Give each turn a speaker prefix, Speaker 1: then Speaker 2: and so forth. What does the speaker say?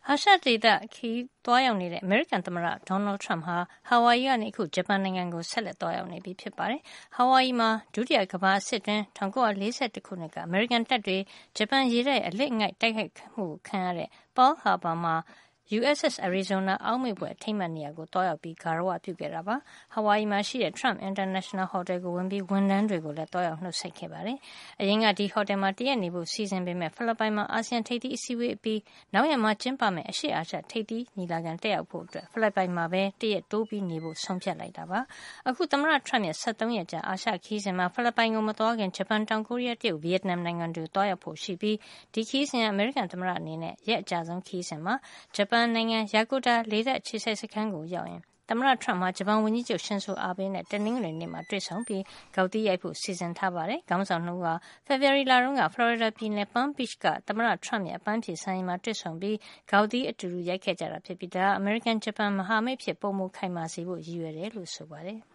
Speaker 1: အာရှဒေသခီးသွားရောက်နေတဲ့အမေရိကန်သမ္မတ Donald Trump ဟာဟာဝိုင်ယီကနေအခုဂျပန်နိုင်ငံကိုဆက်လက်သွားရောက်နေပြီဖြစ်ပါတယ်။ဟာဝိုင်ယီမှာဒုတိယကမ္ဘာစစ်တွင်း1941ခုနှစ်ကအမေရိကန်တပ်တွေဂျပန်ရေတပ်ရဲ့အလစ်အငိုက်တိုက်ခိုက်မှုခံရတဲ့ Pearl Harbor မှာUSS Arizona အောက်မေ့ဘွယ်အထိမ်းအမှတ်နေရာကိုသွားရောက်ပြီးဂါရဝပြုခဲ့တာပါ။ဟာဝိုင်ယီမှာရှိတဲ့ Trump International Hotel ကိုဝင်ပြီးဝန်ထမ်းတွေကိုလည်းသွားရောက်နှုတ်ဆက်ခဲ့ပါတယ်။အရင်ကဒီဟိုတယ်မှာတရက်နေဖို့စီစဉ်ပေမဲ့ဖိလစ်ပိုင်မှာအာဆီယံထိပ်သီးအစည်းအဝေးအပြီးနောက်ရက်မှာကျင်းပမယ့်အရှေ့အာရှထိပ်သီးညီလာခံတက်ရောက်ဖို့အတွက်ဖိလစ်ပိုင်မှာပဲတရက်တိုးပြီးနေဖို့ဆုံးဖြတ်လိုက်တာပါ။အခုသမ္မတ Trump ရဲ့73ရက်ကြာအာရှခီးစဉ်မှာဖိလစ်ပိုင်ကိုမသွားခင်ဂျပန်တောင်ကိုရီးယားတရုတ်ဗီယက်နမ်နိုင်ငံတွေသွားရောက်ဖို့ရှိပြီးဒီခီးစဉ်အမေရိကန်သမ္မတအနေနဲ့ရက်အကြာဆုံးခီးစဉ်မှာဂျပန်နိုင်ငံယာကူတာလေတပ်အခြေစိုက်စခန်းကိုရောက်ရင်သမ္မတ Trump ဟာဂျပန်ဝန်ကြီးချုပ်ရှင်ဆိုအာဘေးနဲ့တနင်္ဂနွေနေ့မှာတွေ့ဆုံပြီးဂေါက်သီးရိုက်ဖို့စီစဉ်ထားပါတယ်။ခေါင်းဆောင်2ဦးဟာဖေဖော်ဝါရီလတုန်းကဖလော်ရီဒါပြည်နယ် Palm Beach ကသမ္မတ Trump ရဲ့အပန်းဖြေစံအိမ်မှာတွေ့ဆုံပြီးဂေါက်သီးအတူတူရိုက်ခဲ့ကြတာဖြစ်ပြီးဒါအမေရိကန်ဂျပန်မဟာမိတ်ဖြစ်ပိုမိုခိုင်မာစေဖို့ရည်ရွယ်တယ်လို့ဆိုပါတယ်။